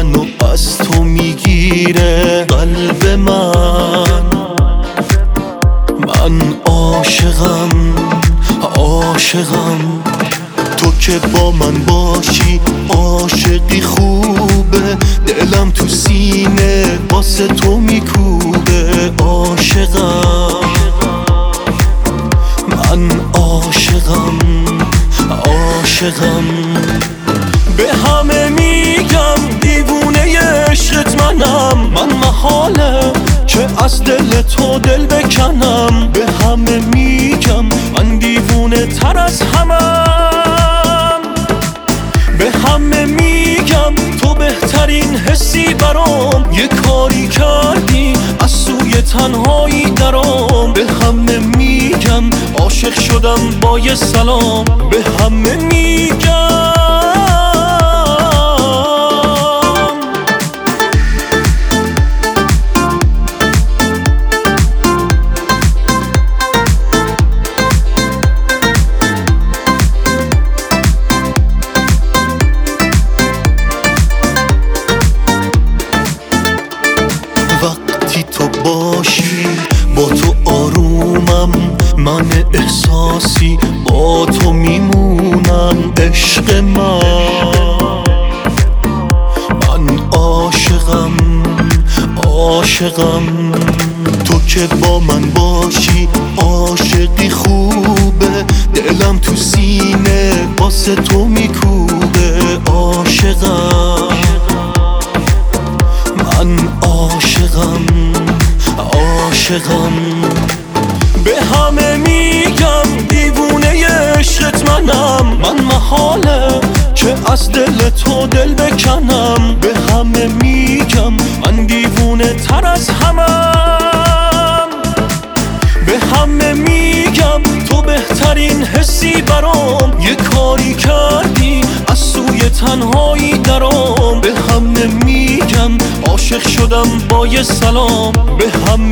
منو از تو میگیره قلب من عاشقم تو که با من باشی عاشقی خوبه دلم تو سینه واسه تو میکوبه عاشقم من عاشقم به همه میگم دیوونه عشقت منم من محاله که از دل تو دل بکنم به همه میگم من دیوونه تر از همم به همه میگم تو بهترین حسی برام یه کاری کردی از سوی تنهایی درام به همه میگم عاشق شدم با یه سلام به همه میگم وقتی تو باشی با تو آرومم من احساسی با تو میمونم عشق من عاشقم تو که با من باشی عاشقی خوبه دلم تو سینه واسه تو میکوبه عاشقم من عاشقم به همه میگم دیوونه عشقت منم من محاله که از دل تو دل بکنم به همه میگم من دیوونه تر از همم به همه میگم تو بهترین حسی برام یه کاری کردی از سوی تنهایی درام به همه میگم عاشق شدم با یه سلام به همه